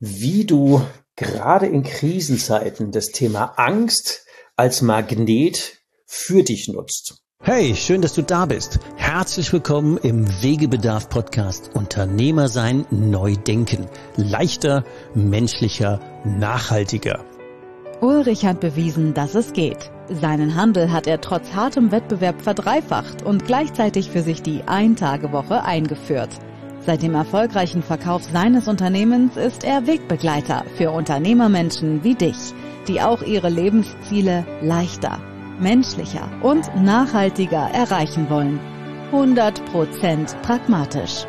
wie du gerade in Krisenzeiten das Thema Angst als Magnet für dich nutzt. Hey, schön, dass du da bist. Herzlich willkommen im Wegebedarf-Podcast Unternehmer sein, neu denken. Leichter, menschlicher, nachhaltiger. Ulrich hat bewiesen, dass es geht. Seinen Handel hat er trotz hartem Wettbewerb verdreifacht und gleichzeitig für sich die Ein-Tage-Woche eingeführt. Seit dem erfolgreichen Verkauf seines Unternehmens ist er Wegbegleiter für Unternehmermenschen wie dich, die auch ihre Lebensziele leichter, menschlicher und nachhaltiger erreichen wollen. 100% pragmatisch.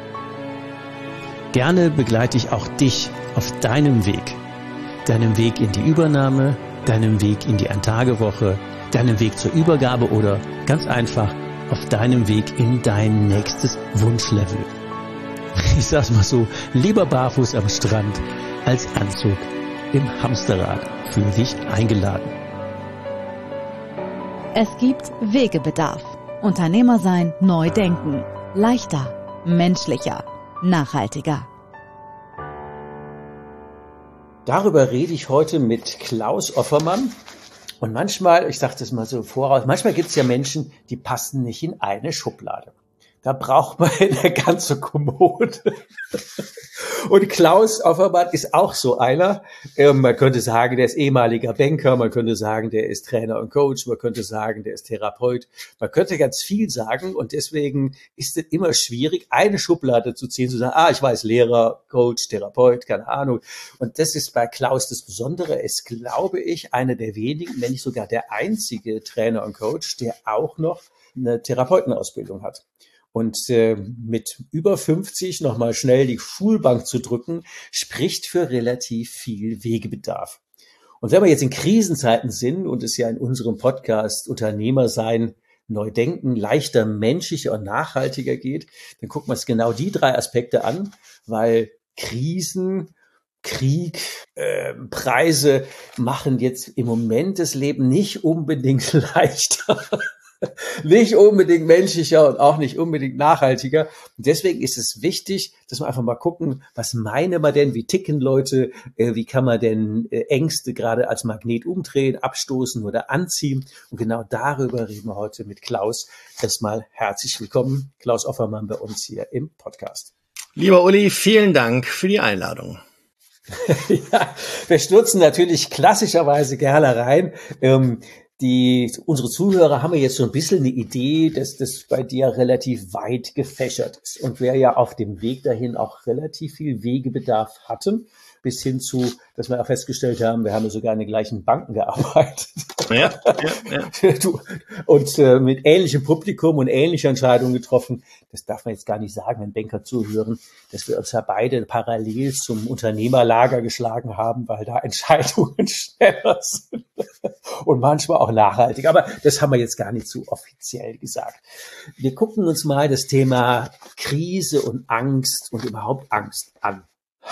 Gerne begleite ich auch dich auf deinem Weg. Deinem Weg in die Übernahme, deinem Weg in die Ein-Tage-Woche, deinem Weg zur Übergabe oder ganz einfach auf deinem Weg in dein nächstes Wunschlevel. Ich sag's mal so, lieber barfuß am Strand als Anzug im Hamsterrad. Fühl dich eingeladen. Es gibt Wegebedarf. Unternehmer sein, neu denken. Leichter, menschlicher, nachhaltiger. Darüber rede ich heute mit Klaus Offermann. Und manchmal, ich sage das mal so voraus, manchmal gibt es ja Menschen, die passen nicht in eine Schublade. Da braucht man eine ganze Kommode. Und Klaus Offermann ist auch so einer. Man könnte sagen, der ist ehemaliger Banker. Man könnte sagen, der ist Trainer und Coach. Man könnte sagen, der ist Therapeut. Man könnte ganz viel sagen. Und deswegen ist es immer schwierig, eine Schublade zu ziehen, zu sagen, ich weiß, Lehrer, Coach, Therapeut, keine Ahnung. Und das ist bei Klaus das Besondere. Er ist, glaube ich, einer der wenigen, wenn nicht sogar der einzige Trainer und Coach, der auch noch eine Therapeutenausbildung hat. Und mit über 50 nochmal schnell die Schulbank zu drücken, spricht für relativ viel Wegebedarf. Und wenn wir jetzt in Krisenzeiten sind und es ja in unserem Podcast Unternehmer sein, neu denken, leichter, menschlicher und nachhaltiger geht, dann gucken wir uns genau die 3 Aspekte an, weil Krisen, Krieg, Preise machen jetzt im Moment das Leben nicht unbedingt leichter. Nicht unbedingt menschlicher und auch nicht unbedingt nachhaltiger. Und deswegen ist es wichtig, dass wir einfach mal gucken, was meinen wir denn, wie ticken Leute, wie kann man denn Ängste gerade als Magnet umdrehen, abstoßen oder anziehen. Und genau darüber reden wir heute mit Klaus. Erstmal herzlich willkommen, Klaus Offermann, bei uns hier im Podcast. Lieber Uli, vielen Dank für die Einladung. Ja, wir stürzen natürlich klassischerweise gerne rein. Unsere Zuhörer haben ja jetzt so ein bisschen eine Idee, dass das bei dir relativ weit gefächert ist und wir ja auf dem Weg dahin auch relativ viel Wegebedarf hatten, bis hin zu, dass wir auch festgestellt haben, wir haben ja sogar in den gleichen Banken gearbeitet. Ja. Und mit ähnlichem Publikum und ähnliche Entscheidungen getroffen. Das darf man jetzt gar nicht sagen, wenn Banker zuhören, dass wir uns ja beide parallel zum Unternehmerlager geschlagen haben, weil da Entscheidungen schneller sind und manchmal auch nachhaltig. Aber das haben wir jetzt gar nicht so offiziell gesagt. Wir gucken uns mal das Thema Krise und Angst und überhaupt Angst an.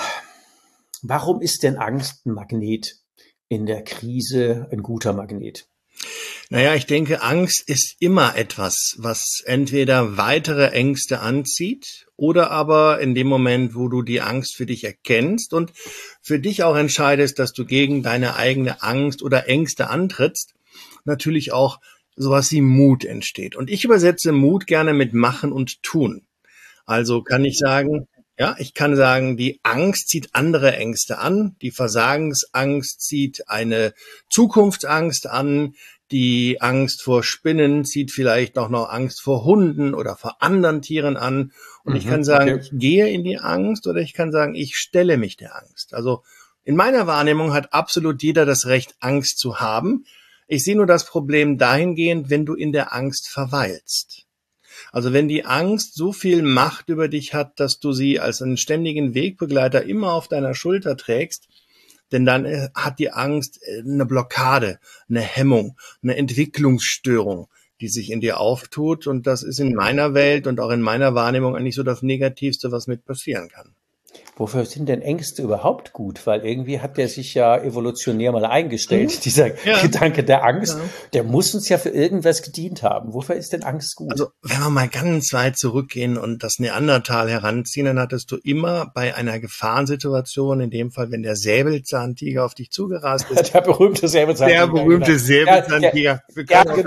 Warum ist denn Angst ein Magnet in der Krise, ein guter Magnet? Naja, ich denke, Angst ist immer etwas, was entweder weitere Ängste anzieht oder aber in dem Moment, wo du die Angst für dich erkennst und für dich auch entscheidest, dass du gegen deine eigene Angst oder Ängste antrittst, natürlich auch sowas wie Mut entsteht. Und ich übersetze Mut gerne mit Machen und Tun. Also kann ich sagen, ich kann sagen, die Angst zieht andere Ängste an, die Versagensangst zieht eine Zukunftsangst an, die Angst vor Spinnen zieht vielleicht auch noch Angst vor Hunden oder vor anderen Tieren an. Und ich kann sagen, Ich gehe in die Angst oder ich kann sagen, ich stelle mich der Angst. Also in meiner Wahrnehmung hat absolut jeder das Recht, Angst zu haben. Ich sehe nur das Problem dahingehend, wenn du in der Angst verweilst. Also wenn die Angst so viel Macht über dich hat, dass du sie als einen ständigen Wegbegleiter immer auf deiner Schulter trägst, denn dann hat die Angst eine Blockade, eine Hemmung, eine Entwicklungsstörung, die sich in dir auftut. Und das ist in meiner Welt und auch in meiner Wahrnehmung eigentlich so das Negativste, was mit passieren kann. Wofür sind denn Ängste überhaupt gut? Weil irgendwie hat der sich ja evolutionär mal eingestellt, dieser Gedanke der Angst. Ja. Der muss uns ja für irgendwas gedient haben. Wofür ist denn Angst gut? Also, wenn wir mal ganz weit zurückgehen und das Neandertal heranziehen, dann hattest du immer bei einer Gefahrensituation, in dem Fall, wenn der Säbelzahntiger auf dich zugerast ist. Der berühmte Säbelzahntiger. Der berühmte Säbelzahntiger. Wir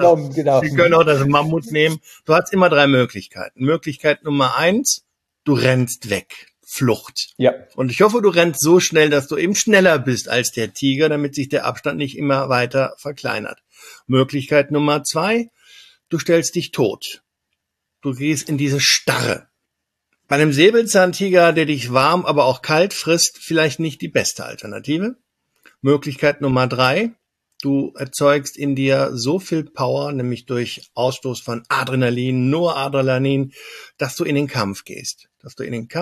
können auch das Mammut nehmen. Du hast immer 3 Möglichkeiten. Möglichkeit Nummer 1, du rennst weg. Flucht. Ja. Und ich hoffe, du rennst so schnell, dass du eben schneller bist als der Tiger, damit sich der Abstand nicht immer weiter verkleinert. Möglichkeit Nummer 2, du stellst dich tot. Du gehst in diese Starre. Bei einem Säbelzahntiger, der dich warm, aber auch kalt frisst, vielleicht nicht die beste Alternative. Möglichkeit Nummer 3, du erzeugst in dir so viel Power, nämlich durch Ausstoß von Adrenalin, Noradrenalin, dass du in den Kampf gehst. Dass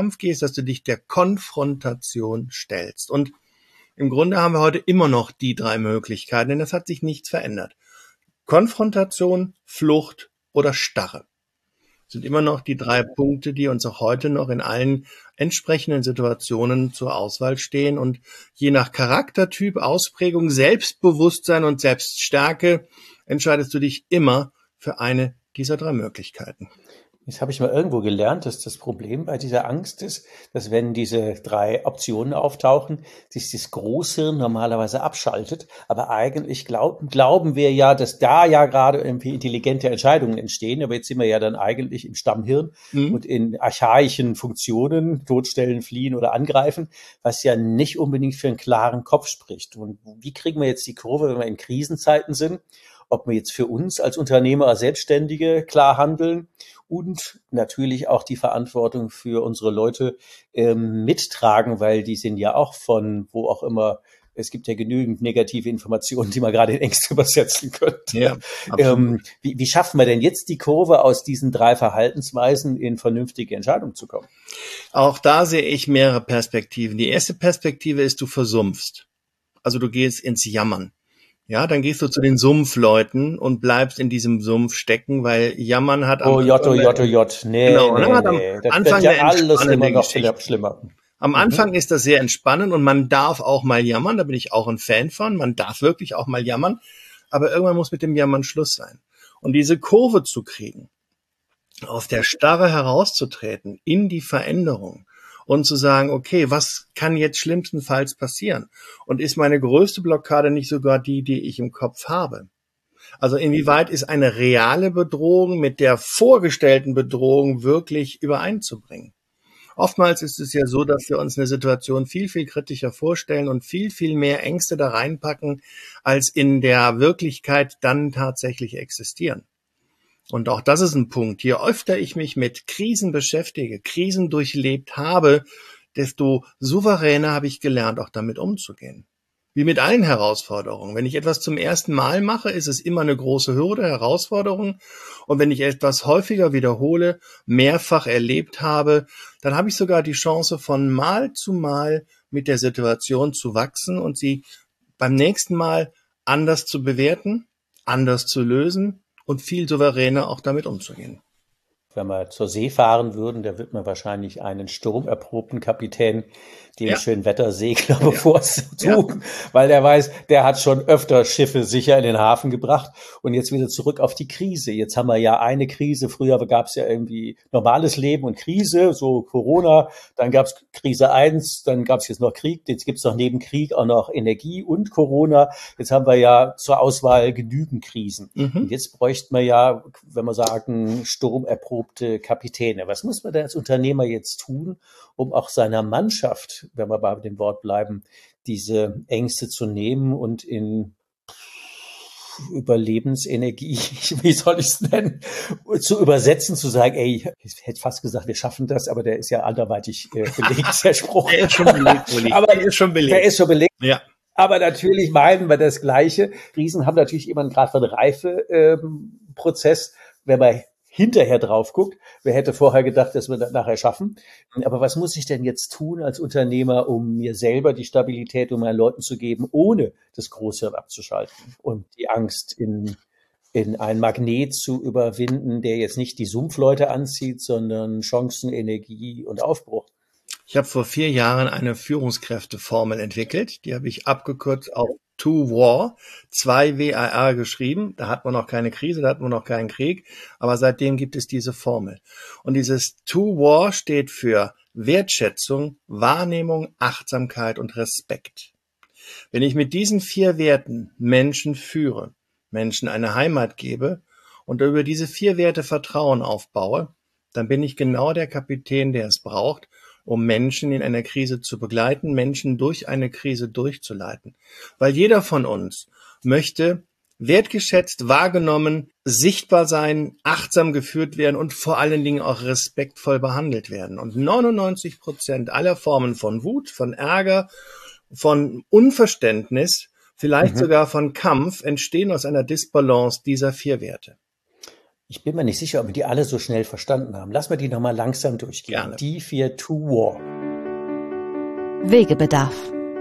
du dich der Konfrontation stellst. Und im Grunde haben wir heute immer noch die 3 Möglichkeiten, denn es hat sich nichts verändert. Konfrontation, Flucht oder Starre sind immer noch die 3 Punkte, die uns auch heute noch in allen entsprechenden Situationen zur Auswahl stehen. Und je nach Charaktertyp, Ausprägung, Selbstbewusstsein und Selbststärke entscheidest du dich immer für eine dieser 3 Möglichkeiten. Jetzt habe ich mal irgendwo gelernt, dass das Problem bei dieser Angst ist, dass wenn diese 3 Optionen auftauchen, sich das Großhirn normalerweise abschaltet. Aber eigentlich glauben wir ja, dass da ja gerade irgendwie intelligente Entscheidungen entstehen. Aber jetzt sind wir ja dann eigentlich im Stammhirn und in archaischen Funktionen, totstellen, fliehen oder angreifen, was ja nicht unbedingt für einen klaren Kopf spricht. Und wie kriegen wir jetzt die Kurve, wenn wir in Krisenzeiten sind? Ob wir jetzt für uns als Unternehmer, als Selbstständige klar handeln und natürlich auch die Verantwortung für unsere Leute mittragen, weil die sind ja auch von wo auch immer. Es gibt ja genügend negative Informationen, die man gerade in Ängste übersetzen könnte. Ja, wie schaffen wir denn jetzt die Kurve, aus diesen 3 Verhaltensweisen in vernünftige Entscheidungen zu kommen? Auch da sehe ich mehrere Perspektiven. Die erste Perspektive ist, du versumpfst. Also du gehst ins Jammern. Ja, dann gehst du zu den Sumpfleuten und bleibst in diesem Sumpf stecken, weil Jammern hat am Anfang... Nee, genau, nee. Das wird ja alles immer noch schlimmer. Am Anfang ist das sehr entspannend und man darf auch mal jammern, da bin ich auch ein Fan von. Man darf wirklich auch mal jammern, aber irgendwann muss mit dem Jammern Schluss sein. Und diese Kurve zu kriegen, aus der Starre herauszutreten, in die Veränderung, und zu sagen, okay, was kann jetzt schlimmstenfalls passieren? Und ist meine größte Blockade nicht sogar die, die ich im Kopf habe? Also inwieweit ist eine reale Bedrohung mit der vorgestellten Bedrohung wirklich übereinzubringen? Oftmals ist es ja so, dass wir uns eine Situation viel, viel kritischer vorstellen und viel, viel mehr Ängste da reinpacken, als in der Wirklichkeit dann tatsächlich existieren. Und auch das ist ein Punkt. Je öfter ich mich mit Krisen beschäftige, Krisen durchlebt habe, desto souveräner habe ich gelernt, auch damit umzugehen. Wie mit allen Herausforderungen. Wenn ich etwas zum ersten Mal mache, ist es immer eine große Hürde, Herausforderung. Und wenn ich etwas häufiger wiederhole, mehrfach erlebt habe, dann habe ich sogar die Chance, von Mal zu Mal mit der Situation zu wachsen und sie beim nächsten Mal anders zu bewerten, anders zu lösen und viel souveräner auch damit umzugehen. Wenn wir zur See fahren würden, da wird man wahrscheinlich einen sturmerprobten Kapitän dem schönen Wettersegler bevorzugen, weil der weiß, der hat schon öfter Schiffe sicher in den Hafen gebracht. Und jetzt wieder zurück auf die Krise. Jetzt haben wir ja eine Krise. Früher gab es ja irgendwie normales Leben und Krise, so Corona. Dann gab es Krise 1, dann gab es jetzt noch Krieg. Jetzt gibt es noch neben Krieg auch noch Energie und Corona. Jetzt haben wir ja zur Auswahl genügend Krisen. Und jetzt bräuchten wir ja, wenn wir sagen, sturmerprobte Kapitäne. Was muss man denn als Unternehmer jetzt tun, um auch seiner Mannschaft, wenn wir bei dem Wort bleiben, diese Ängste zu nehmen und in Überlebensenergie, wie soll ich es nennen, zu übersetzen, zu sagen, ey, ich hätte fast gesagt, wir schaffen das, aber der ist ja anderweitig belegt, der Spruch. Der ist schon belegt, aber der ist schon belegt. Ja. Aber natürlich meinen wir das Gleiche. Riesen haben natürlich immer einen Grad von Reifeprozess, wenn man hinterher drauf guckt. Wer hätte vorher gedacht, dass wir das nachher schaffen? Aber was muss ich denn jetzt tun als Unternehmer, um mir selber die Stabilität und meinen Leuten zu geben, ohne das Großhirn abzuschalten und die Angst in einen Magnet zu überwinden, der jetzt nicht die Sumpfleute anzieht, sondern Chancen, Energie und Aufbruch? Ich habe vor 4 Jahren eine Führungskräfteformel entwickelt. Die habe ich abgekürzt auf 2WAR, 2WAR geschrieben. Da hat man noch keine Krise, da hat man noch keinen Krieg. Aber seitdem gibt es diese Formel. Und dieses 2WAR steht für Wertschätzung, Wahrnehmung, Achtsamkeit und Respekt. Wenn ich mit diesen 4 Werten Menschen führe, Menschen eine Heimat gebe und über diese 4 Werte Vertrauen aufbaue, dann bin ich genau der Kapitän, der es braucht, um Menschen in einer Krise zu begleiten, Menschen durch eine Krise durchzuleiten. Weil jeder von uns möchte wertgeschätzt, wahrgenommen, sichtbar sein, achtsam geführt werden und vor allen Dingen auch respektvoll behandelt werden. Und 99% aller Formen von Wut, von Ärger, von Unverständnis, vielleicht sogar von Kampf entstehen aus einer Disbalance dieser 4 Werte. Ich bin mir nicht sicher, ob wir die alle so schnell verstanden haben. Lass mal die nochmal langsam durchgehen. Gerne. Die 4 2WAR. Wegebedarf.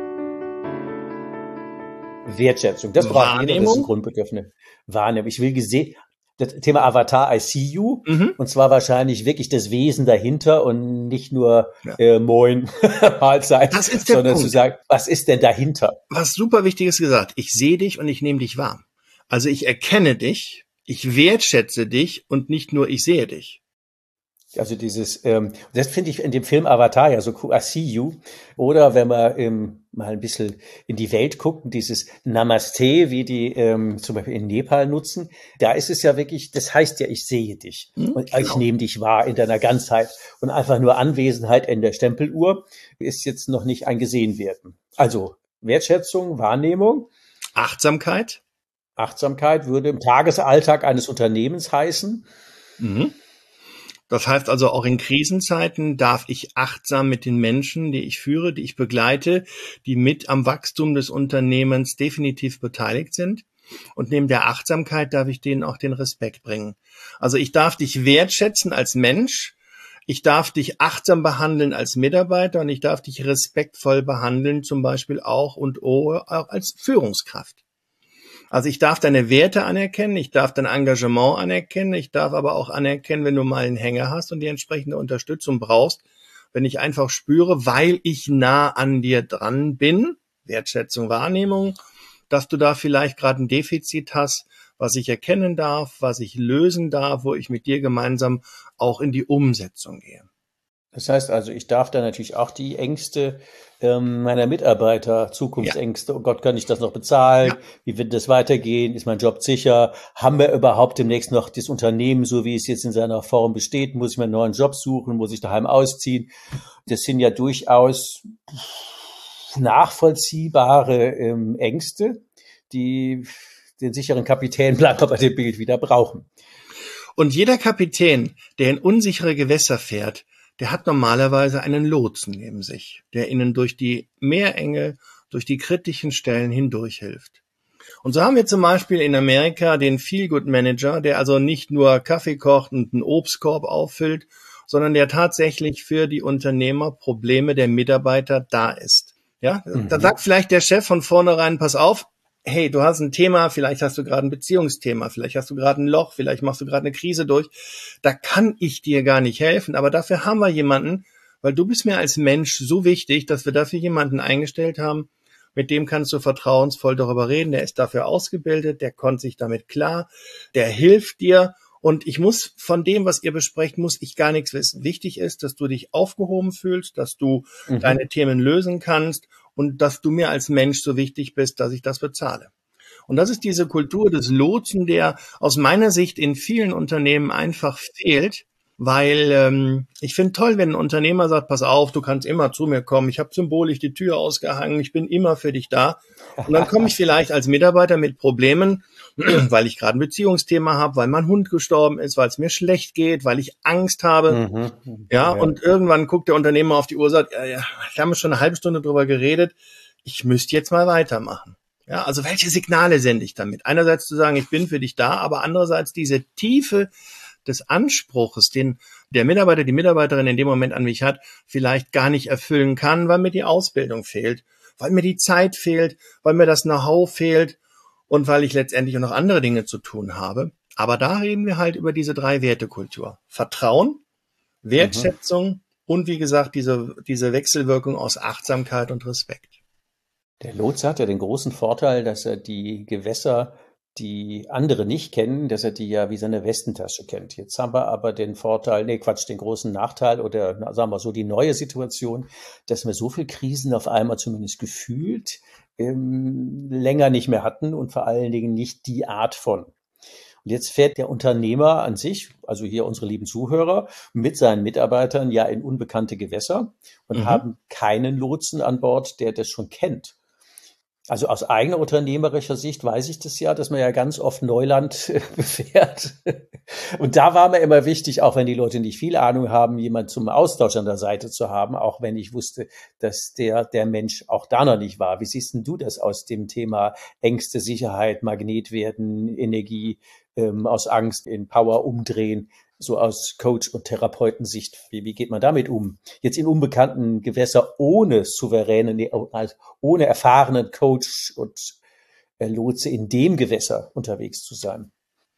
Wertschätzung. Das braucht jeder, das ist ein Wahrnehmung. Grundbedürfnis. Wahrnehmung. Ich will gesehen, das Thema Avatar, I see you. Mhm. Und zwar wahrscheinlich wirklich das Wesen dahinter und nicht nur Ja. Moin, Mahlzeit, Das ist der sondern Punkt. zu sagen, was ist denn dahinter? Was super Wichtiges gesagt. Ich sehe dich und ich nehme dich wahr. Also ich erkenne dich, ich wertschätze dich und nicht nur ich sehe dich. Also das finde ich in dem Film Avatar ja so cool, I see you. Oder wenn man mal ein bisschen in die Welt guckt, dieses Namaste, wie die zum Beispiel in Nepal nutzen, da ist es ja wirklich, das heißt ja, ich sehe dich und ich Genau. nehme dich wahr in deiner Ganzheit. Und einfach nur Anwesenheit in der Stempeluhr ist jetzt noch nicht ein Gesehenwerden. Also Wertschätzung, Wahrnehmung, Achtsamkeit. Achtsamkeit würde im Tagesalltag eines Unternehmens heißen. Mhm. Das heißt also, auch in Krisenzeiten darf ich achtsam mit den Menschen, die ich führe, die ich begleite, die mit am Wachstum des Unternehmens definitiv beteiligt sind. Und neben der Achtsamkeit darf ich denen auch den Respekt bringen. Also ich darf dich wertschätzen als Mensch, ich darf dich achtsam behandeln als Mitarbeiter und ich darf dich respektvoll behandeln, zum Beispiel auch auch als Führungskraft. Also ich darf deine Werte anerkennen, ich darf dein Engagement anerkennen, ich darf aber auch anerkennen, wenn du mal einen Hänger hast und die entsprechende Unterstützung brauchst, wenn ich einfach spüre, weil ich nah an dir dran bin, Wertschätzung, Wahrnehmung, dass du da vielleicht gerade ein Defizit hast, was ich erkennen darf, was ich lösen darf, wo ich mit dir gemeinsam auch in die Umsetzung gehe. Das heißt also, ich darf da natürlich auch die Ängste meiner Mitarbeiter, Zukunftsängste, oh Gott, kann ich das noch bezahlen? Ja. Wie wird das weitergehen? Ist mein Job sicher? Haben wir überhaupt demnächst noch das Unternehmen, so wie es jetzt in seiner Form besteht? Muss ich mir einen neuen Job suchen? Muss ich daheim ausziehen? Das sind ja durchaus nachvollziehbare Ängste, die den sicheren Kapitän, bleiben wir bei dem Bild, wieder brauchen. Und jeder Kapitän, der in unsichere Gewässer fährt, der hat normalerweise einen Lotsen neben sich, der ihnen durch die Meerenge, durch die kritischen Stellen hindurch hilft. Und so haben wir zum Beispiel in Amerika den Feel-Good-Manager, der also nicht nur Kaffee kocht und einen Obstkorb auffüllt, sondern der tatsächlich für die Unternehmerprobleme der Mitarbeiter da ist. Ja, da sagt vielleicht der Chef von vornherein, pass auf, hey, du hast ein Thema, vielleicht hast du gerade ein Beziehungsthema, vielleicht hast du gerade ein Loch, vielleicht machst du gerade eine Krise durch. Da kann ich dir gar nicht helfen, aber dafür haben wir jemanden, weil du bist mir als Mensch so wichtig, dass wir dafür jemanden eingestellt haben, mit dem kannst du vertrauensvoll darüber reden, der ist dafür ausgebildet, der kommt sich damit klar, der hilft dir und ich muss von dem, was ihr besprecht, muss ich gar nichts wissen. Wichtig ist, dass du dich aufgehoben fühlst, dass du deine Themen lösen kannst und dass du mir als Mensch so wichtig bist, dass ich das bezahle. Und das ist diese Kultur des Lotsen, der aus meiner Sicht in vielen Unternehmen einfach fehlt, weil ich finde toll, wenn ein Unternehmer sagt, pass auf, du kannst immer zu mir kommen, ich habe symbolisch die Tür ausgehangen, ich bin immer für dich da. Und dann komme ich vielleicht als Mitarbeiter mit Problemen, weil ich gerade ein Beziehungsthema habe, weil mein Hund gestorben ist, weil es mir schlecht geht, weil ich Angst habe. Ja, und irgendwann guckt der Unternehmer auf die Uhr und sagt, ja, wir haben schon eine halbe Stunde drüber geredet, ich müsste jetzt mal weitermachen. Ja, also welche Signale sende ich damit? Einerseits zu sagen, ich bin für dich da, aber andererseits diese Tiefe des Anspruches, den der Mitarbeiter, die Mitarbeiterin in dem Moment an mich hat, vielleicht gar nicht erfüllen kann, weil mir die Ausbildung fehlt, weil mir die Zeit fehlt, weil mir das Know-how fehlt und weil ich letztendlich auch noch andere Dinge zu tun habe. Aber da reden wir halt über diese 3 Wertekultur. Vertrauen, Wertschätzung und wie gesagt, diese Wechselwirkung aus Achtsamkeit und Respekt. Der Lotse hat ja den großen Vorteil, dass er die Gewässer, die andere nicht kennen, dass er die ja wie seine Westentasche kennt. Jetzt haben wir aber den Vorteil, den großen Nachteil oder sagen wir so die neue Situation, dass wir so viel Krisen auf einmal zumindest gefühlt länger nicht mehr hatten und vor allen Dingen nicht die Art von. Und jetzt fährt der Unternehmer an sich, also hier unsere lieben Zuhörer, mit seinen Mitarbeitern ja in unbekannte Gewässer und haben keinen Lotsen an Bord, der das schon kennt. Also aus eigener unternehmerischer Sicht weiß ich das ja, dass man ja ganz oft Neuland befährt. Und da war mir immer wichtig, auch wenn die Leute nicht viel Ahnung haben, jemand zum Austausch an der Seite zu haben, auch wenn ich wusste, dass der Mensch auch da noch nicht war. Wie siehst denn du das aus dem Thema Ängste, Sicherheit, Magnet werden, Energie, aus Angst in Power umdrehen? So aus Coach- und Therapeutensicht, wie geht man damit um? Jetzt in unbekannten Gewässer ohne ohne erfahrenen Coach und Lotse in dem Gewässer unterwegs zu sein.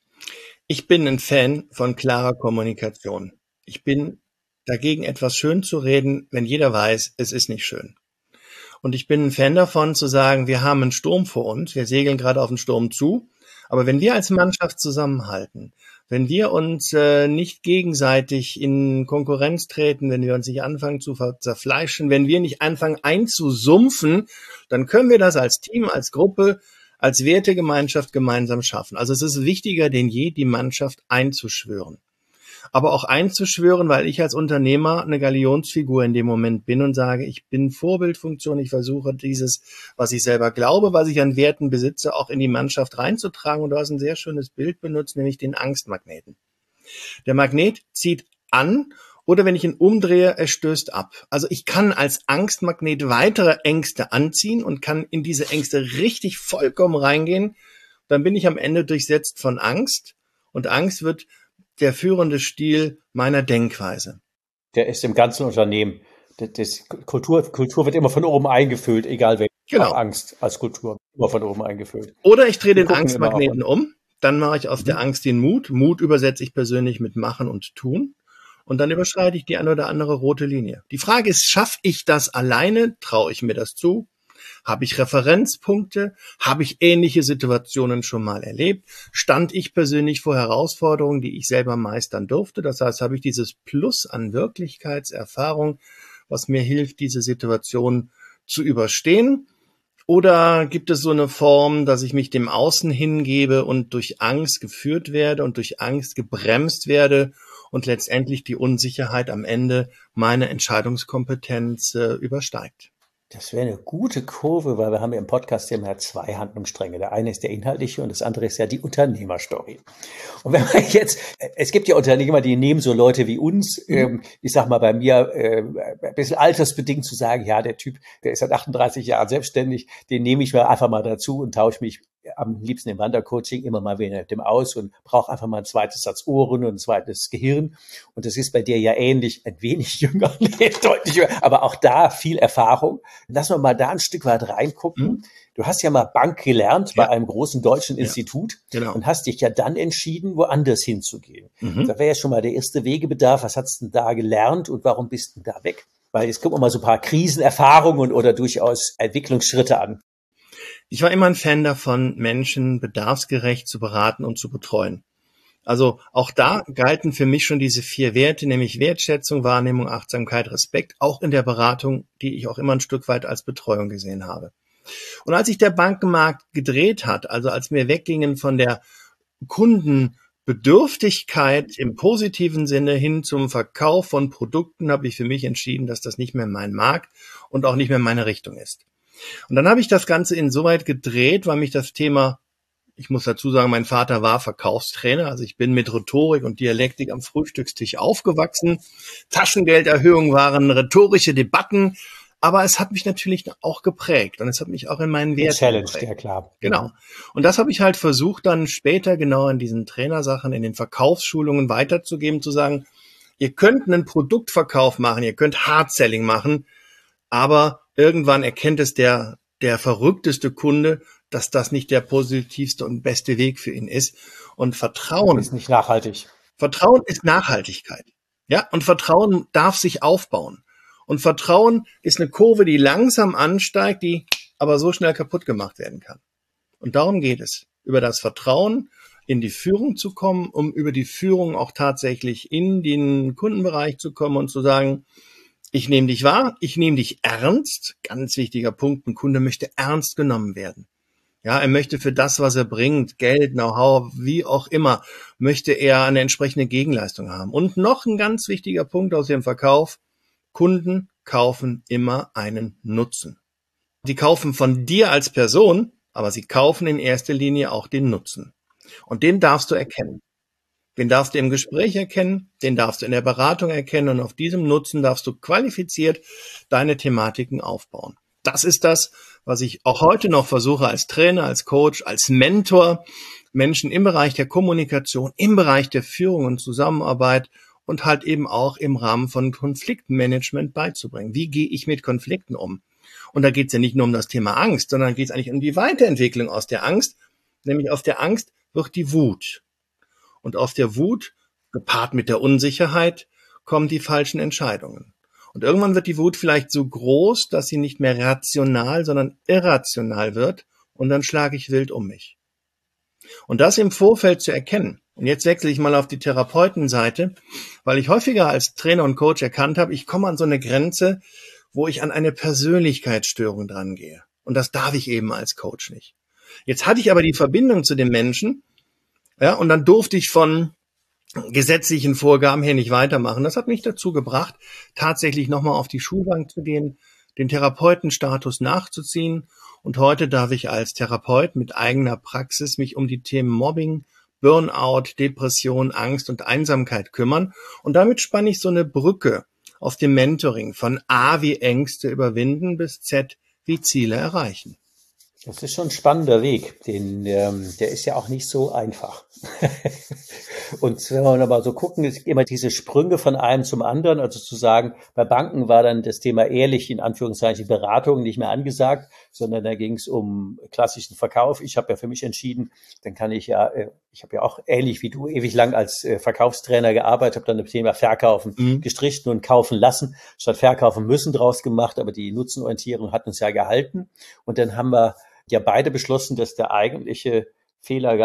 Ich bin ein Fan von klarer Kommunikation. Ich bin dagegen, etwas schön zu reden, wenn jeder weiß, es ist nicht schön. Und ich bin ein Fan davon zu sagen, wir haben einen Sturm vor uns, wir segeln gerade auf den Sturm zu, aber wenn wir als Mannschaft zusammenhalten, wenn wir uns nicht gegenseitig in Konkurrenz treten, wenn wir uns nicht anfangen zu zerfleischen, wenn wir nicht anfangen einzusumpfen, dann können wir das als Team, als Gruppe, als Wertegemeinschaft gemeinsam schaffen. Also es ist wichtiger denn je, die Mannschaft einzuschwören. Aber auch einzuschwören, weil ich als Unternehmer eine Galionsfigur in dem Moment bin und sage, ich bin Vorbildfunktion, ich versuche dieses, was ich selber glaube, was ich an Werten besitze, auch in die Mannschaft reinzutragen. Und du hast ein sehr schönes Bild benutzt, nämlich den Angstmagneten. Der Magnet zieht an oder wenn ich ihn umdrehe, er stößt ab. Also ich kann als Angstmagnet weitere Ängste anziehen und kann in diese Ängste richtig vollkommen reingehen. Dann bin ich am Ende durchsetzt von Angst und Angst wird der führende Stil meiner Denkweise. Der ist im ganzen Unternehmen. Kultur wird immer von oben eingefüllt, egal welche. Genau. Auch Angst als Kultur immer von oben eingefüllt. Oder ich drehe den Angstmagneten um, dann mache ich aus der Angst den Mut. Mut übersetze ich persönlich mit Machen und Tun. Und dann überschreite ich die eine oder andere rote Linie. Die Frage ist, schaffe ich das alleine? Traue ich mir das zu? Habe ich Referenzpunkte? Habe ich ähnliche Situationen schon mal erlebt? Stand ich persönlich vor Herausforderungen, die ich selber meistern durfte? Das heißt, habe ich dieses Plus an Wirklichkeitserfahrung, was mir hilft, diese Situation zu überstehen? Oder gibt es so eine Form, dass ich mich dem Außen hingebe und durch Angst geführt werde und durch Angst gebremst werde und letztendlich die Unsicherheit am Ende meine Entscheidungskompetenz übersteigt? Das wäre eine gute Kurve, weil wir haben ja im Podcast ja immer zwei Handlungsstränge. Der eine ist der inhaltliche und das andere ist ja die Unternehmerstory. Und wenn man jetzt, es gibt ja Unternehmer, die nehmen so Leute wie uns, ich sag mal bei mir, ein bisschen altersbedingt zu sagen, ja, der Typ, der ist seit 38 Jahren selbstständig, den nehme ich mir einfach mal dazu und tausche mich am liebsten im Wandercoaching immer mal wieder mit dem aus und brauche einfach mal ein zweites Satz Ohren und ein zweites Gehirn. Und das ist bei dir ja ähnlich, ein wenig jünger, deutlich jünger, aber auch da viel Erfahrung. Lass uns mal da ein Stück weit reingucken. Du hast ja mal Bank gelernt bei einem großen deutschen Institut und hast dich ja dann entschieden, woanders hinzugehen. Da wäre ja schon mal der erste Wegebedarf. Was hast du denn da gelernt und warum bist du da weg? Weil jetzt gucken wir mal so ein paar Krisenerfahrungen oder durchaus Entwicklungsschritte an. Ich war immer ein Fan davon, Menschen bedarfsgerecht zu beraten und zu betreuen. Also auch da galten für mich schon diese 4 Werte, nämlich Wertschätzung, Wahrnehmung, Achtsamkeit, Respekt, auch in der Beratung, die ich auch immer ein Stück weit als Betreuung gesehen habe. Und als sich der Bankenmarkt gedreht hat, also als wir weggingen von der Kundenbedürftigkeit im positiven Sinne hin zum Verkauf von Produkten, habe ich für mich entschieden, dass das nicht mehr mein Markt und auch nicht mehr meine Richtung ist. Und dann habe ich das Ganze insoweit gedreht, weil mich das Thema, ich muss dazu sagen, mein Vater war Verkaufstrainer, also ich bin mit Rhetorik und Dialektik am Frühstückstisch aufgewachsen. Taschengelderhöhungen waren rhetorische Debatten, aber es hat mich natürlich auch geprägt und es hat mich auch in meinen Werten geprägt. Ja, klar. Genau. Und das habe ich halt versucht, dann später genau in diesen Trainersachen, in den Verkaufsschulungen weiterzugeben, zu sagen, ihr könnt einen Produktverkauf machen, ihr könnt Hard-Selling machen, aber irgendwann erkennt es der verrückteste Kunde, dass das nicht der positivste und beste Weg für ihn ist. Und Vertrauen ist nicht nachhaltig. Vertrauen ist Nachhaltigkeit. Ja, und Vertrauen darf sich aufbauen. Und Vertrauen ist eine Kurve, die langsam ansteigt, die aber so schnell kaputt gemacht werden kann. Und darum geht es, über das Vertrauen in die Führung zu kommen, um über die Führung auch tatsächlich in den Kundenbereich zu kommen und zu sagen, ich nehme dich wahr, ich nehme dich ernst. Ganz wichtiger Punkt, ein Kunde möchte ernst genommen werden. Ja, er möchte für das, was er bringt, Geld, Know-how, wie auch immer, möchte er eine entsprechende Gegenleistung haben. Und noch ein ganz wichtiger Punkt aus dem Verkauf, Kunden kaufen immer einen Nutzen. Die kaufen von dir als Person, aber sie kaufen in erster Linie auch den Nutzen. Und den darfst du erkennen. Den darfst du im Gespräch erkennen, den darfst du in der Beratung erkennen und auf diesem Nutzen darfst du qualifiziert deine Thematiken aufbauen. Das ist das, was ich auch heute noch versuche als Trainer, als Coach, als Mentor, Menschen im Bereich der Kommunikation, im Bereich der Führung und Zusammenarbeit und halt eben auch im Rahmen von Konfliktmanagement beizubringen. Wie gehe ich mit Konflikten um? Und da geht es ja nicht nur um das Thema Angst, sondern geht es eigentlich um die Weiterentwicklung aus der Angst. Nämlich aus der Angst wird die Wut. Und aus der Wut, gepaart mit der Unsicherheit, kommen die falschen Entscheidungen. Und irgendwann wird die Wut vielleicht so groß, dass sie nicht mehr rational, sondern irrational wird. Und dann schlage ich wild um mich. Und das im Vorfeld zu erkennen. Und jetzt wechsle ich mal auf die Therapeutenseite, weil ich häufiger als Trainer und Coach erkannt habe, ich komme an so eine Grenze, wo ich an eine Persönlichkeitsstörung dran gehe. Und das darf ich eben als Coach nicht. Jetzt hatte ich aber die Verbindung zu dem Menschen, ja, und dann durfte ich von gesetzlichen Vorgaben her nicht weitermachen. Das hat mich dazu gebracht, tatsächlich nochmal auf die Schulbank zu gehen, den Therapeutenstatus nachzuziehen. Und heute darf ich als Therapeut mit eigener Praxis mich um die Themen Mobbing, Burnout, Depression, Angst und Einsamkeit kümmern. Und damit spanne ich so eine Brücke auf dem Mentoring von A wie Ängste überwinden bis Z wie Ziele erreichen. Das ist schon ein spannender Weg, der ist ja auch nicht so einfach. Und wenn wir aber so gucken, es gibt immer diese Sprünge von einem zum anderen, also zu sagen, bei Banken war dann das Thema ehrlich, in Anführungszeichen Beratung, nicht mehr angesagt, sondern da ging es um klassischen Verkauf. Ich habe ja für mich entschieden, dann kann ich habe ja auch ähnlich wie du ewig lang als Verkaufstrainer gearbeitet, habe dann das Thema Verkaufen gestrichen und kaufen lassen, statt verkaufen müssen draus gemacht, aber die Nutzenorientierung hat uns ja gehalten. Und dann haben wir ja beide beschlossen, dass der eigentliche Fehler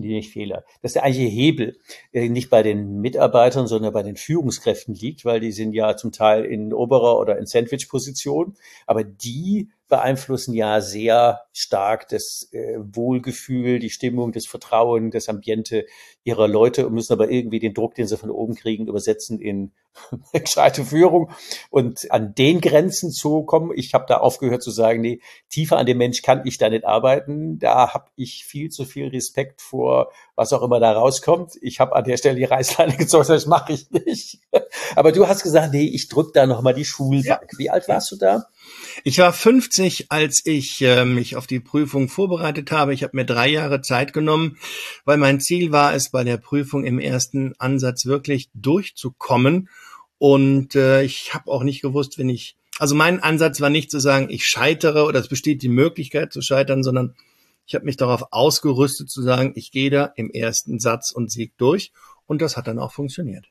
dass der eigentliche Hebel nicht bei den Mitarbeitern, sondern bei den Führungskräften liegt, weil die sind ja zum Teil in oberer oder in Sandwich-Position, aber die beeinflussen ja sehr stark das Wohlgefühl, die Stimmung, das Vertrauen, das Ambiente ihrer Leute und müssen aber irgendwie den Druck, den sie von oben kriegen, übersetzen in gescheite Führung und an den Grenzen zu kommen. Ich habe da aufgehört zu sagen, nee, tiefer an dem Mensch kann ich da nicht arbeiten. Da habe ich viel zu viel Respekt vor, was auch immer da rauskommt. Ich habe an der Stelle die Reißleine gezogen, das mache ich nicht. Aber du hast gesagt, nee, ich drück da nochmal die Schulbank. Ja. Wie alt warst du da? Ich war 50, als ich mich auf die Prüfung vorbereitet habe. Ich habe mir 3 Jahre Zeit genommen, weil mein Ziel war es, bei der Prüfung im ersten Ansatz wirklich durchzukommen. Und ich habe auch nicht gewusst, also mein Ansatz war nicht zu sagen, ich scheitere oder es besteht die Möglichkeit zu scheitern, sondern ich habe mich darauf ausgerüstet zu sagen, ich gehe da im ersten Satz und Sieg durch. Und das hat dann auch funktioniert.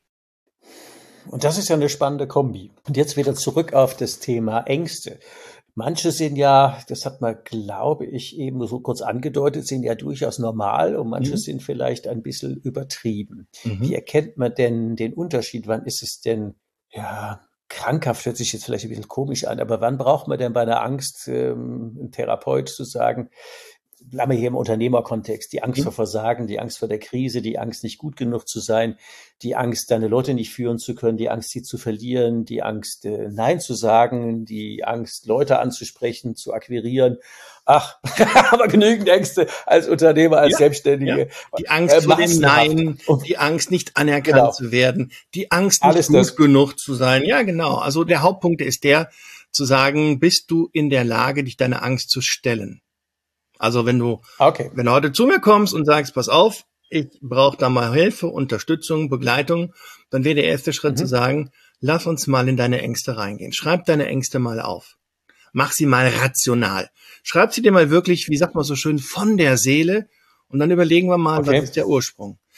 Und das ist ja eine spannende Kombi. Und jetzt wieder zurück auf das Thema Ängste. Manche sind ja, das hat man, glaube ich, eben so kurz angedeutet, sind ja durchaus normal und manche sind vielleicht ein bisschen übertrieben. Wie erkennt man denn den Unterschied? Wann ist es denn, ja, krankhaft hört sich jetzt vielleicht ein bisschen komisch an, aber wann braucht man denn bei einer Angst einen Therapeut zu sagen, bleiben wir hier im Unternehmerkontext, die Angst vor Versagen, die Angst vor der Krise, die Angst, nicht gut genug zu sein, die Angst, deine Leute nicht führen zu können, die Angst, sie zu verlieren, die Angst, Nein zu sagen, die Angst, Leute anzusprechen, zu akquirieren. Ach, aber genügend Ängste als Unternehmer, als Selbstständige. Ja. Die Angst vor dem Nein, die Angst, nicht anerkannt zu werden, die Angst, nicht gut genug zu sein. Ja, genau. Also der Hauptpunkt ist der, zu sagen, bist du in der Lage, dich deiner Angst zu stellen? Also wenn du heute zu mir kommst und sagst, pass auf, ich brauche da mal Hilfe, Unterstützung, Begleitung, dann wäre der erste Schritt zu sagen, lass uns mal in deine Ängste reingehen. Schreib deine Ängste mal auf. Mach sie mal rational. Schreib sie dir mal wirklich, wie sagt man so schön, von der Seele und dann überlegen wir mal, was ist der Ursprung.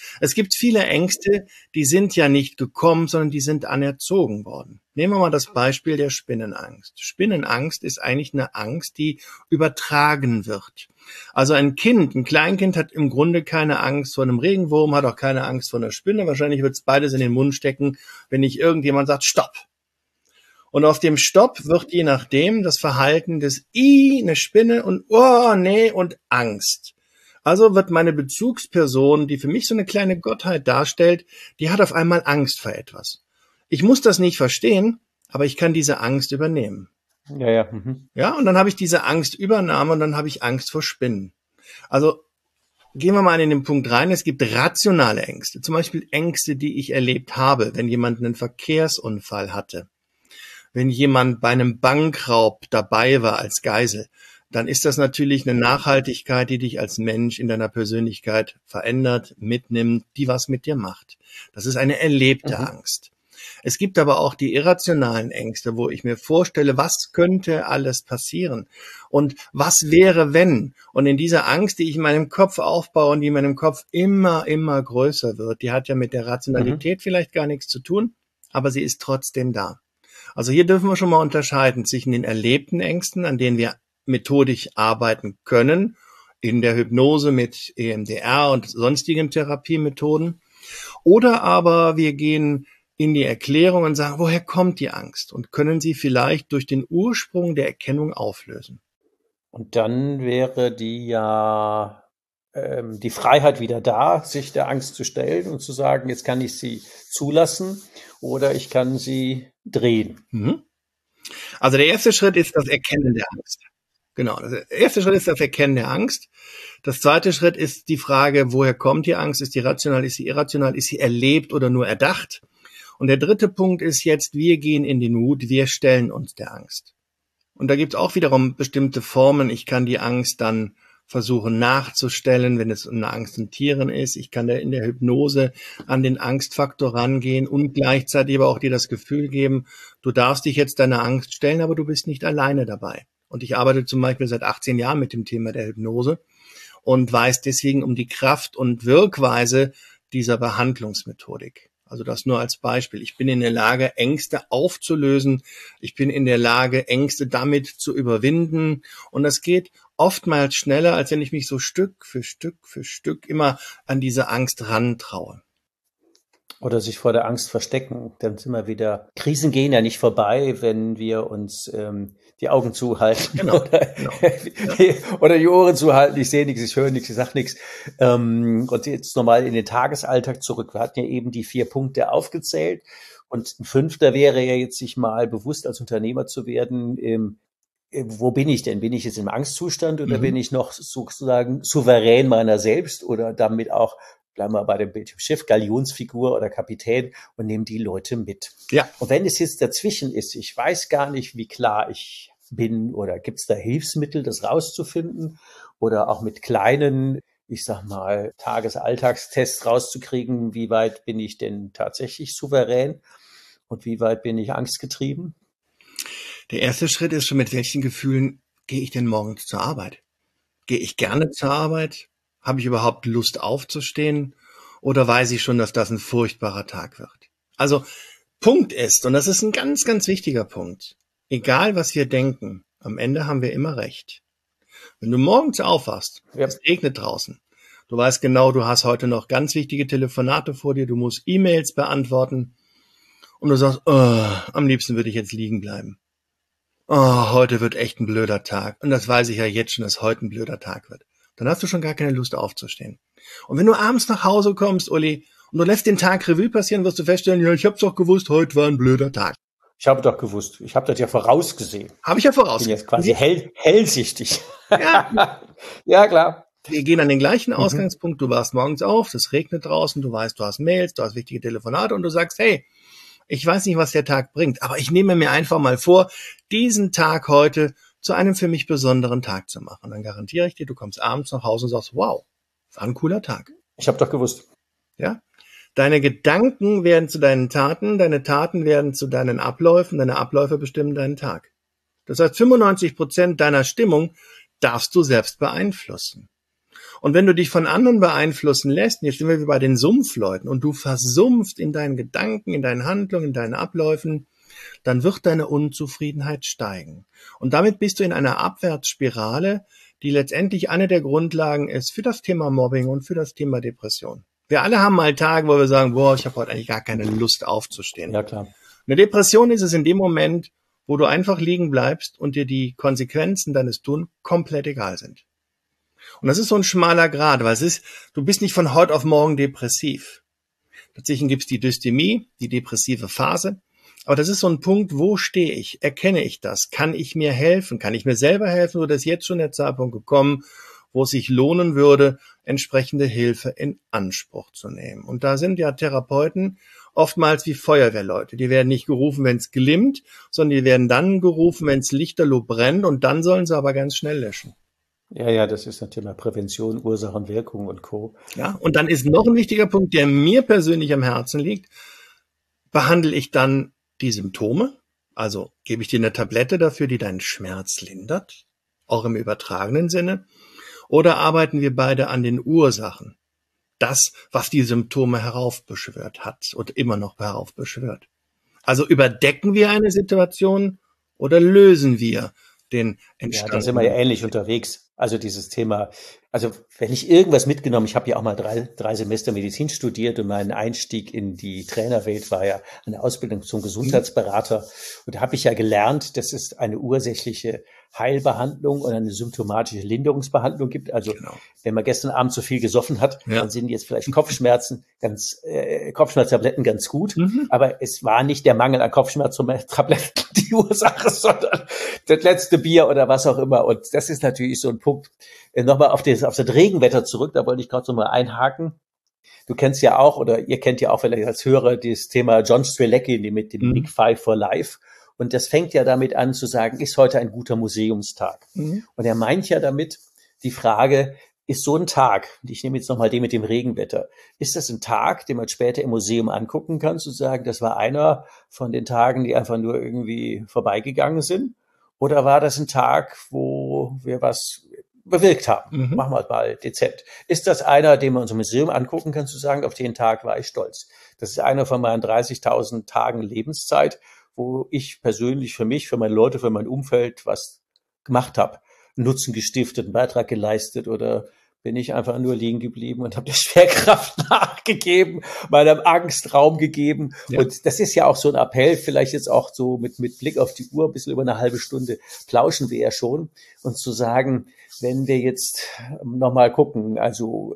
Es gibt viele Ängste, die sind ja nicht gekommen, sondern die sind anerzogen worden. Nehmen wir mal das Beispiel der Spinnenangst. Spinnenangst ist eigentlich eine Angst, die übertragen wird. Also ein Kleinkind hat im Grunde keine Angst vor einem Regenwurm, hat auch keine Angst vor einer Spinne. Wahrscheinlich wird es beides in den Mund stecken, wenn nicht irgendjemand sagt, Stopp. Und auf dem Stopp wird je nachdem das Verhalten des eine Spinne und oh, nee und Angst. Also wird meine Bezugsperson, die für mich so eine kleine Gottheit darstellt, die hat auf einmal Angst vor etwas. Ich muss das nicht verstehen, aber ich kann diese Angst übernehmen. Ja. Ja, und dann habe ich diese Angstübernahme und dann habe ich Angst vor Spinnen. Also gehen wir mal in den Punkt rein. Es gibt rationale Ängste, zum Beispiel Ängste, die ich erlebt habe, wenn jemand einen Verkehrsunfall hatte, wenn jemand bei einem Bankraub dabei war als Geisel. Dann ist das natürlich eine Nachhaltigkeit, die dich als Mensch in deiner Persönlichkeit verändert, mitnimmt, die was mit dir macht. Das ist eine erlebte Angst. Es gibt aber auch die irrationalen Ängste, wo ich mir vorstelle, was könnte alles passieren und was wäre, wenn. Und in dieser Angst, die ich in meinem Kopf aufbaue und die in meinem Kopf immer größer wird, die hat ja mit der Rationalität vielleicht gar nichts zu tun, aber sie ist trotzdem da. Also hier dürfen wir schon mal unterscheiden zwischen den erlebten Ängsten, an denen wir methodisch arbeiten können, in der Hypnose mit EMDR und sonstigen Therapiemethoden. Oder aber wir gehen in die Erklärung und sagen, woher kommt die Angst? Und können sie vielleicht durch den Ursprung der Erkennung auflösen. Und dann wäre die Freiheit wieder da, sich der Angst zu stellen und zu sagen, jetzt kann ich sie zulassen oder ich kann sie drehen. Also der erste Schritt ist das Erkennen der Angst. Genau, der erste Schritt ist das Erkennen der Angst. Das zweite Schritt ist die Frage, woher kommt die Angst? Ist die rational, ist sie irrational, ist sie erlebt oder nur erdacht? Und der dritte Punkt ist jetzt, wir gehen in den Mut, wir stellen uns der Angst. Und da gibt es auch wiederum bestimmte Formen. Ich kann die Angst dann versuchen nachzustellen, wenn es eine Angst in Tieren ist. Ich kann da in der Hypnose an den Angstfaktor rangehen und gleichzeitig aber auch dir das Gefühl geben, du darfst dich jetzt deiner Angst stellen, aber du bist nicht alleine dabei. Und ich arbeite zum Beispiel seit 18 Jahren mit dem Thema der Hypnose und weiß deswegen um die Kraft und Wirkweise dieser Behandlungsmethodik. Also das nur als Beispiel. Ich bin in der Lage, Ängste aufzulösen. Ich bin in der Lage, Ängste damit zu überwinden. Und das geht oftmals schneller, als wenn ich mich so Stück für Stück immer an diese Angst rantraue. Oder sich vor der Angst verstecken. Dann sind wir wieder. Krisen gehen ja nicht vorbei, wenn wir uns die Augen zuhalten. Genau. Oder die Ohren zuhalten. Ich sehe nichts, ich höre nichts, ich sage nichts. Und jetzt nochmal in den Tagesalltag zurück. Wir hatten ja eben die 4 Punkte aufgezählt. Und ein 5. wäre ja jetzt, sich mal bewusst als Unternehmer zu werden. Wo bin ich denn? Bin ich jetzt im Angstzustand oder bin ich noch sozusagen souverän meiner selbst oder damit auch, bleiben wir bei dem Bild im Schiff, Galionsfigur oder Kapitän und nehmen die Leute mit. Ja. Und wenn es jetzt dazwischen ist, ich weiß gar nicht, wie klar ich bin oder gibt es da Hilfsmittel, das rauszufinden oder auch mit kleinen, ich sag mal, Tagesalltagstests rauszukriegen, wie weit bin ich denn tatsächlich souverän und wie weit bin ich angstgetrieben? Der erste Schritt ist schon, mit welchen Gefühlen gehe ich denn morgens zur Arbeit? Gehe ich gerne zur Arbeit? Habe ich überhaupt Lust aufzustehen? Oder weiß ich schon, dass das ein furchtbarer Tag wird? Also Punkt ist, und das ist ein ganz wichtiger Punkt, egal was wir denken, am Ende haben wir immer recht. Wenn du morgens aufwachst, es regnet draußen, du weißt genau, du hast heute noch ganz wichtige Telefonate vor dir, du musst E-Mails beantworten und du sagst, am liebsten würde ich jetzt liegen bleiben. Heute wird echt ein blöder Tag. Und das weiß ich ja jetzt schon, dass heute ein blöder Tag wird. Dann hast du schon gar keine Lust aufzustehen. Und wenn du abends nach Hause kommst, Uli, und du lässt den Tag Revue passieren, wirst du feststellen, ja, ich hab's doch gewusst, heute war ein blöder Tag. Ich habe doch gewusst. Ich habe das ja vorausgesehen. Habe ich ja Ich bin vorausgesehen. jetzt quasi hellsichtig. Ja. Ja, klar. Wir gehen an den gleichen Ausgangspunkt. Du wachst morgens auf, es regnet draußen, du weißt, du hast Mails, du hast wichtige Telefonate und du sagst, hey, ich weiß nicht, was der Tag bringt, aber ich nehme mir einfach mal vor, diesen Tag heute zu einem für mich besonderen Tag zu machen. Und dann garantiere ich dir, du kommst abends nach Hause und sagst, wow, war ein cooler Tag. Ich habe doch gewusst. Ja? Deine Gedanken werden zu deinen Taten, deine Taten werden zu deinen Abläufen, deine Abläufe bestimmen deinen Tag. Das heißt, 95% deiner Stimmung darfst du selbst beeinflussen. Und wenn du dich von anderen beeinflussen lässt, jetzt sind wir wie bei den Sumpfleuten, und du versumpfst in deinen Gedanken, in deinen Handlungen, in deinen Abläufen, dann wird deine Unzufriedenheit steigen. Und damit bist du in einer Abwärtsspirale, die letztendlich eine der Grundlagen ist für das Thema Mobbing und für das Thema Depression. Wir alle haben mal Tage, wo wir sagen, boah, ich habe heute eigentlich gar keine Lust aufzustehen. Ja, klar. Eine Depression ist es in dem Moment, wo du einfach liegen bleibst und dir die Konsequenzen deines Tun komplett egal sind. Und das ist so ein schmaler Grat, weil du bist nicht von heute auf morgen depressiv. Tatsächlich gibt es die Dysthymie, die depressive Phase. Aber das ist so ein Punkt, wo stehe ich? Erkenne ich das? Kann ich mir helfen? Kann ich mir selber helfen? Oder ist jetzt schon der Zeitpunkt gekommen, wo es sich lohnen würde, entsprechende Hilfe in Anspruch zu nehmen? Und da sind ja Therapeuten oftmals wie Feuerwehrleute. Die werden nicht gerufen, wenn es glimmt, sondern die werden dann gerufen, wenn es lichterloh brennt, und dann sollen sie aber ganz schnell löschen. Ja, das ist ein Thema Prävention, Ursachen, Wirkung und Co. Ja, und dann ist noch ein wichtiger Punkt, der mir persönlich am Herzen liegt. Behandle ich dann die Symptome? Also gebe ich dir eine Tablette dafür, die deinen Schmerz lindert, auch im übertragenen Sinne? Oder arbeiten wir beide an den Ursachen? Das, was die Symptome heraufbeschwört hat und immer noch heraufbeschwört. Also überdecken wir eine Situation oder lösen wir den entstandenen? Ja, da sind wir ja ähnlich unterwegs. Also dieses Thema, also wenn ich irgendwas mitgenommen, ich habe ja auch mal drei Semester Medizin studiert, und mein Einstieg in die Trainerwelt war ja eine Ausbildung zum Gesundheitsberater. Und da habe ich ja gelernt, dass es eine ursächliche Heilbehandlung und eine symptomatische Linderungsbehandlung gibt. Also wenn man gestern Abend zu viel gesoffen hat, dann sind jetzt vielleicht Kopfschmerztabletten ganz gut. Aber es war nicht der Mangel an Kopfschmerztabletten die Ursache, sondern das letzte Bier oder was auch immer. Und das ist natürlich so ein Punkt. Nochmal auf das Regenwetter zurück, da wollte ich gerade so mal einhaken. Du kennst ja auch, oder ihr kennt ja auch vielleicht als Hörer das Thema John Strelecki mit dem Big Five for Life. Und das fängt ja damit an zu sagen, ist heute ein guter Museumstag? Und er meint ja damit die Frage, ist so ein Tag, ich nehme jetzt nochmal den mit dem Regenwetter, ist das ein Tag, den man später im Museum angucken kann, zu sagen, das war einer von den Tagen, die einfach nur irgendwie vorbeigegangen sind? Oder war das ein Tag, wo wir was bewirkt haben? Machen wir mal dezent. Ist das einer, den man uns im Museum angucken kann, zu sagen, auf den Tag war ich stolz? Das ist einer von meinen 30.000 Tagen Lebenszeit, wo ich persönlich für mich, für meine Leute, für mein Umfeld was gemacht habe, Nutzen gestiftet, einen Beitrag geleistet, oder bin ich einfach nur liegen geblieben und habe der Schwerkraft nachgegeben, meiner Angst Raum gegeben. Ja. Und das ist ja auch so ein Appell, vielleicht jetzt auch so mit Blick auf die Uhr, ein bisschen über eine halbe Stunde plauschen wir ja schon, und zu sagen, wenn wir jetzt nochmal gucken, also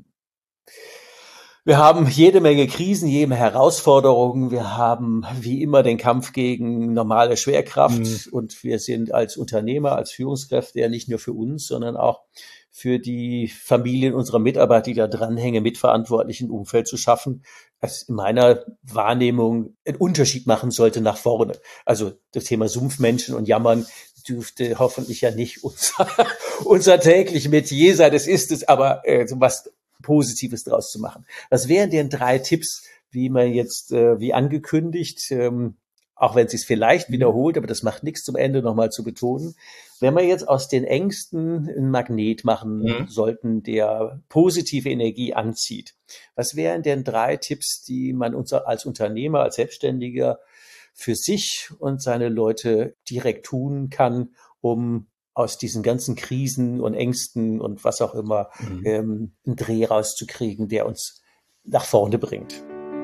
wir haben jede Menge Krisen, jede Menge Herausforderungen. Wir haben wie immer den Kampf gegen normale Schwerkraft. Und wir sind als Unternehmer, als Führungskräfte ja nicht nur für uns, sondern auch für die Familien unserer Mitarbeiter, die da dranhängen, mitverantwortlich ein Umfeld zu schaffen, das in meiner Wahrnehmung einen Unterschied machen sollte nach vorne. Also das Thema Sumpfmenschen und Jammern dürfte hoffentlich ja nicht unser täglich Metier sein. Das ist es, aber was Positives draus zu machen. Was wären denn 3 Tipps, wie man jetzt, wie angekündigt, auch wenn es sich vielleicht wiederholt, aber das macht nichts, zum Ende nochmal zu betonen, wenn wir jetzt aus den Ängsten einen Magnet machen sollten, der positive Energie anzieht, was wären denn 3 Tipps, die man uns als Unternehmer, als Selbstständiger für sich und seine Leute direkt tun kann, um aus diesen ganzen Krisen und Ängsten und was auch immer einen Dreh rauszukriegen, der uns nach vorne bringt?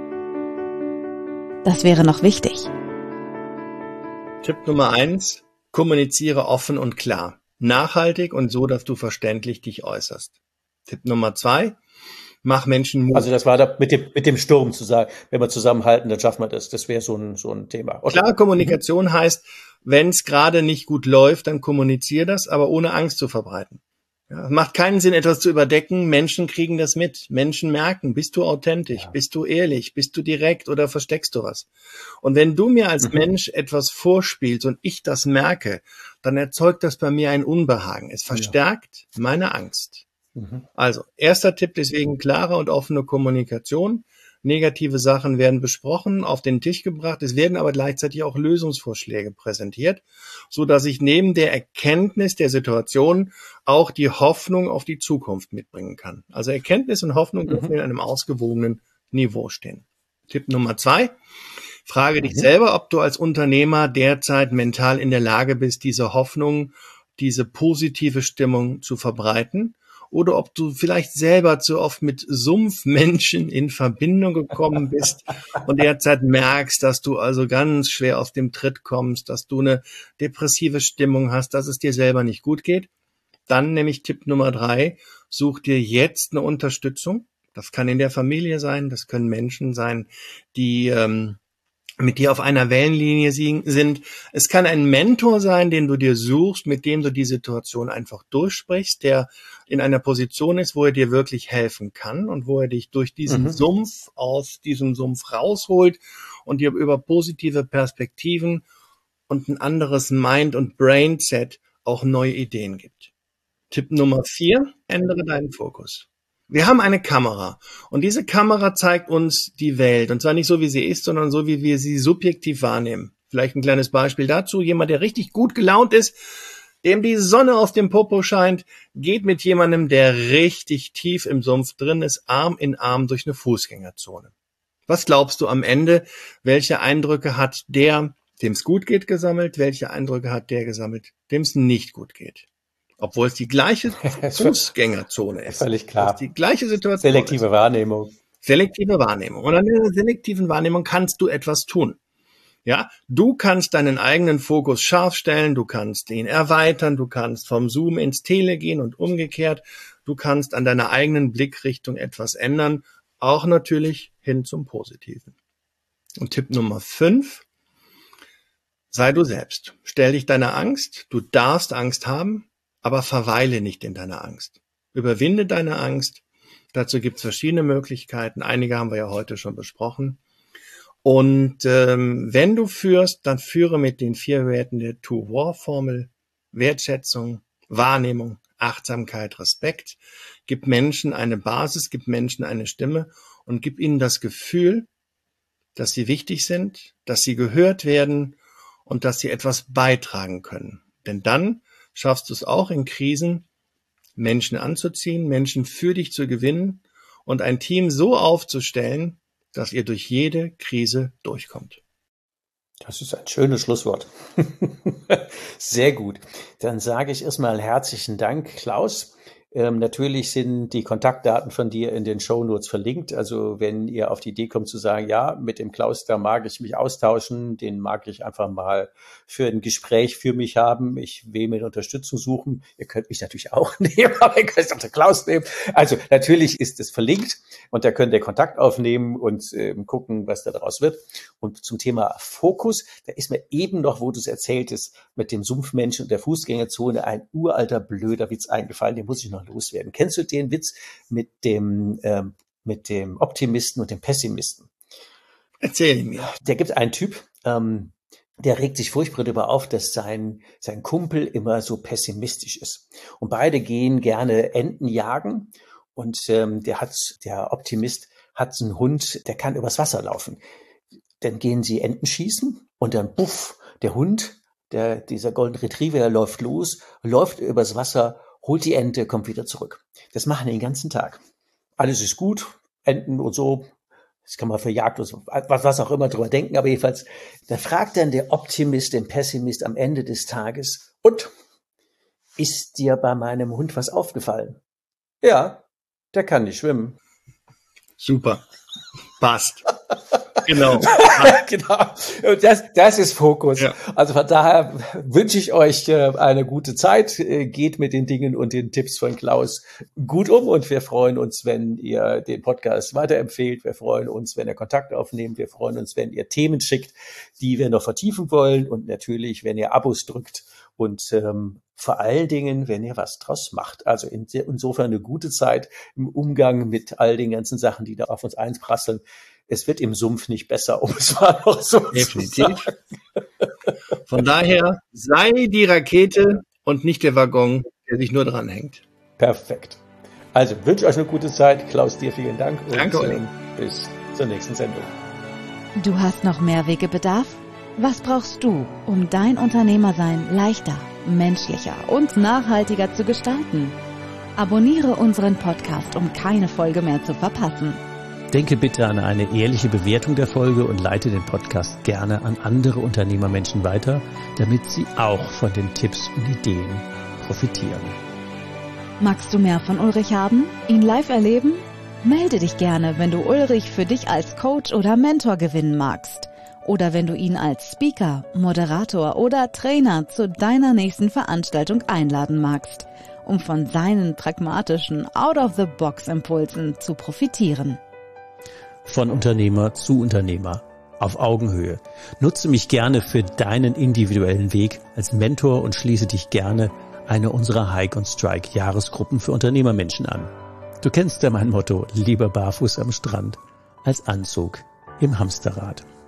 Das wäre noch wichtig. Tipp Nummer 1, kommuniziere offen und klar, nachhaltig und so, dass du verständlich dich äußerst. Tipp Nummer 2, mach Menschen Mut. Also das war da mit dem Sturm zu sagen, wenn wir zusammenhalten, dann schaffen wir das. Das wäre so ein Thema. Okay. Klar, Kommunikation heißt, wenn es gerade nicht gut läuft, dann kommuniziere das, aber ohne Angst zu verbreiten. Ja, es macht keinen Sinn, etwas zu überdecken. Menschen kriegen das mit. Menschen merken, bist du authentisch, bist du ehrlich, bist du direkt oder versteckst du was? Und wenn du mir als Mensch etwas vorspielst und ich das merke, dann erzeugt das bei mir ein Unbehagen. Es verstärkt meine Angst. Also, erster Tipp deswegen klare und offene Kommunikation. negative Sachen werden besprochen, auf den Tisch gebracht. Es werden aber gleichzeitig auch Lösungsvorschläge präsentiert, so dass ich neben der Erkenntnis der Situation auch die Hoffnung auf die Zukunft mitbringen kann. Also Erkenntnis und Hoffnung dürfen in einem ausgewogenen Niveau stehen. Tipp Nummer 2. Frage dich selber, ob du als Unternehmer derzeit mental in der Lage bist, diese Hoffnung, diese positive Stimmung zu verbreiten. Oder ob du vielleicht selber zu oft mit Sumpfmenschen in Verbindung gekommen bist und derzeit merkst, dass du also ganz schwer aus dem Tritt kommst, dass du eine depressive Stimmung hast, dass es dir selber nicht gut geht. Dann nämlich Tipp Nummer 3, such dir jetzt eine Unterstützung. Das kann in der Familie sein, das können Menschen sein, die mit dir auf einer Wellenlinie sind. Es kann ein Mentor sein, den du dir suchst, mit dem du die Situation einfach durchsprichst, der in einer Position ist, wo er dir wirklich helfen kann und wo er dich durch diesen Sumpf, aus diesem Sumpf rausholt und dir über positive Perspektiven und ein anderes Mind- und Brainset auch neue Ideen gibt. Tipp Nummer 4, ändere deinen Fokus. Wir haben eine Kamera und diese Kamera zeigt uns die Welt und zwar nicht so, wie sie ist, sondern so, wie wir sie subjektiv wahrnehmen. Vielleicht ein kleines Beispiel dazu. Jemand, der richtig gut gelaunt ist, dem die Sonne aus dem Popo scheint, geht mit jemandem, der richtig tief im Sumpf drin ist, Arm in Arm durch eine Fußgängerzone. Was glaubst du am Ende? Welche Eindrücke hat der, dem es gut geht, gesammelt? Welche Eindrücke hat der gesammelt, dem es nicht gut geht? Obwohl es die gleiche Fußgängerzone ist. Völlig klar. Die gleiche Situation. Selektive Wahrnehmung. Selektive Wahrnehmung. Und an der selektiven Wahrnehmung kannst du etwas tun. Ja, du kannst deinen eigenen Fokus scharf stellen, du kannst ihn erweitern, du kannst vom Zoom ins Tele gehen und umgekehrt. Du kannst an deiner eigenen Blickrichtung etwas ändern, auch natürlich hin zum Positiven. Und Tipp Nummer 5, sei du selbst. Stell dich deiner Angst. Du darfst Angst haben, aber verweile nicht in deiner Angst. Überwinde deine Angst. Dazu gibt es verschiedene Möglichkeiten. Einige haben wir ja heute schon besprochen. Und wenn du führst, dann führe mit den 4 Werten der Two-War-Formel. Wertschätzung, Wahrnehmung, Achtsamkeit, Respekt. Gib Menschen eine Basis, gib Menschen eine Stimme und gib ihnen das Gefühl, dass sie wichtig sind, dass sie gehört werden und dass sie etwas beitragen können. Denn dann schaffst du es auch in Krisen, Menschen anzuziehen, Menschen für dich zu gewinnen und ein Team so aufzustellen, dass ihr durch jede Krise durchkommt. Das ist ein schönes Schlusswort. Sehr gut. Dann sage ich erstmal herzlichen Dank, Klaus. Natürlich sind die Kontaktdaten von dir in den Shownotes verlinkt. Also wenn ihr auf die Idee kommt zu sagen, ja, mit dem Klaus, da mag ich mich austauschen, den mag ich einfach mal für ein Gespräch für mich haben. Ich will mir Unterstützung suchen. Ihr könnt mich natürlich auch nehmen, aber ihr könnt auch den Klaus nehmen. Also natürlich ist es verlinkt und da könnt ihr Kontakt aufnehmen und gucken, was da daraus wird. Und zum Thema Fokus, da ist mir eben noch, wo du es erzähltest, mit dem Sumpfmenschen und der Fußgängerzone ein uralter, blöder Witz eingefallen. Den muss ich noch loswerden. Kennst du den Witz mit dem Optimisten und dem Pessimisten? Erzähl mir. Der gibt einen Typ, der regt sich furchtbar darüber auf, dass sein Kumpel immer so pessimistisch ist. Und beide gehen gerne Enten jagen und der Optimist hat einen Hund, der kann übers Wasser laufen. Dann gehen sie Enten schießen und dann puff, der Hund, dieser Golden Retriever läuft los, läuft übers Wasser, holt die Ente, kommt wieder zurück. Das machen die den ganzen Tag. Alles ist gut, Enten und so, das kann man für Jagd und so, was auch immer drüber denken, aber jedenfalls, da fragt dann der Optimist den Pessimist am Ende des Tages, und, ist dir bei meinem Hund was aufgefallen? Ja, der kann nicht schwimmen. Super, passt. Genau. Genau. Das ist Fokus. Ja. Also von daher wünsche ich euch eine gute Zeit. Geht mit den Dingen und den Tipps von Klaus gut um und wir freuen uns, wenn ihr den Podcast weiterempfehlt. Wir freuen uns, wenn ihr Kontakt aufnehmt. Wir freuen uns, wenn ihr Themen schickt, die wir noch vertiefen wollen und natürlich, wenn ihr Abos drückt und vor allen Dingen, wenn ihr was draus macht. Also insofern eine gute Zeit im Umgang mit all den ganzen Sachen, die da auf uns einprasseln. Es wird im Sumpf nicht besser, um es mal noch so definitiv zu sagen. Von daher sei die Rakete und nicht der Waggon, der sich nur dran hängt. Perfekt. Also wünsche euch eine gute Zeit. Klaus, dir vielen Dank. Danke, und bis zur nächsten Sendung. Du hast noch mehr Wegebedarf? Was brauchst du, um dein Unternehmersein leichter, menschlicher und nachhaltiger zu gestalten? Abonniere unseren Podcast, um keine Folge mehr zu verpassen. Denke bitte an eine ehrliche Bewertung der Folge und leite den Podcast gerne an andere Unternehmermenschen weiter, damit sie auch von den Tipps und Ideen profitieren. Magst du mehr von Ulrich haben? Ihn live erleben? Melde dich gerne, wenn du Ulrich für dich als Coach oder Mentor gewinnen magst. Oder wenn du ihn als Speaker, Moderator oder Trainer zu deiner nächsten Veranstaltung einladen magst, um von seinen pragmatischen Out-of-the-Box-Impulsen zu profitieren. Von Unternehmer zu Unternehmer, auf Augenhöhe. Nutze mich gerne für deinen individuellen Weg als Mentor und schließe dich gerne eine unserer Hike und Strike Jahresgruppen für Unternehmermenschen an. Du kennst ja mein Motto, lieber barfuß am Strand als Anzug im Hamsterrad.